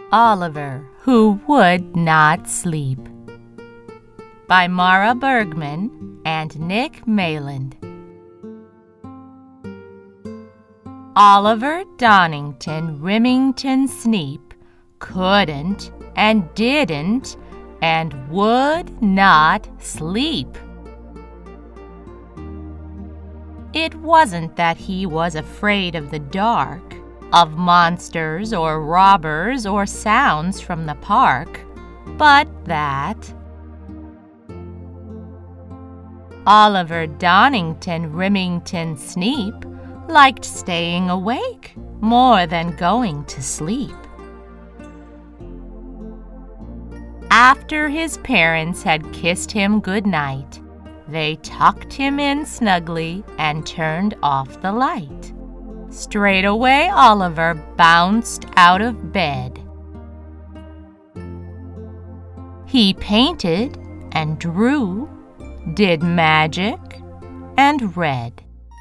Oliver, Who Would Not Sleep, by Mara Bergman and Nick Mayland. Oliver Donington Rimington Sneep couldn't and didn't and would not sleep. It wasn't that he was afraid of the dark, of monsters or robbers or sounds from the park, but that Oliver Donington Rimington Sneep liked staying awake more than going to sleep. After his parents had kissed him good night, they tucked him in snugly and turned off the light. Straight away Oliver bounced out of bed. He painted and drew, did magic, and read.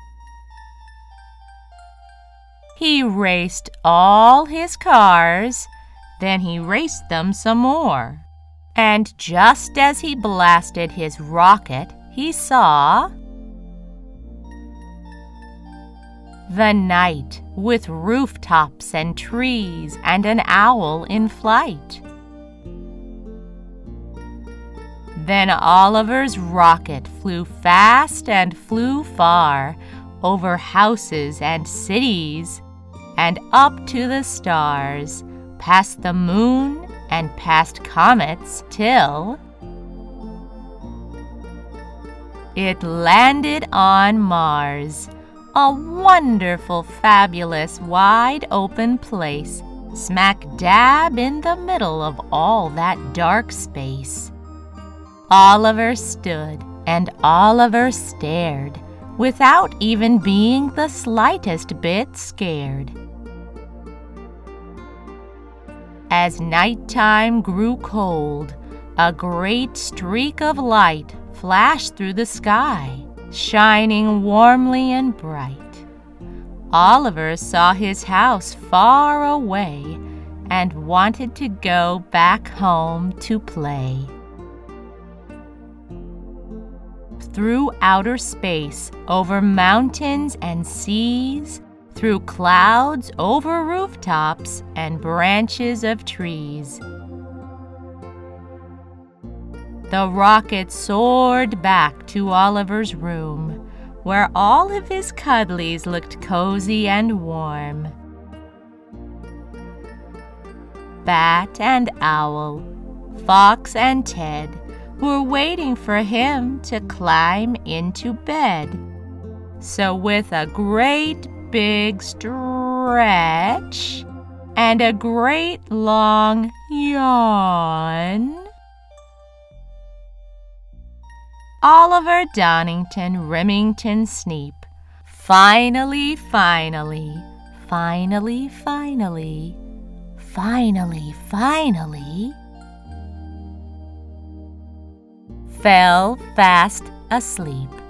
He raced all his cars, then he raced them some more. And just as he blasted his rocket, he saw the night with rooftops and trees and an owl in flight. Then Oliver's rocket flew fast and flew far, over houses and cities, and up to the stars, past the moon and past comets, till it landed on Mars, a wonderful, fabulous, wide-open place, smack dab in the middle of all that dark space. Oliver stood and Oliver stared, without even being the slightest bit scared. As nighttime grew cold, a great streak of light flashed through the sky, shining warmly and bright. Oliver saw his house far away and wanted to go back home to play. Through outer space, over mountains and seas, through clouds, over rooftops and branches of trees, the rocket soared back to Oliver's room, where all of his cuddlies looked cozy and warm. Bat and Owl, Fox and Ted were waiting for him to climb into bed. So with a great big stretch and a great long yawn, Oliver Donington Rimington Sneep finally fell fast asleep.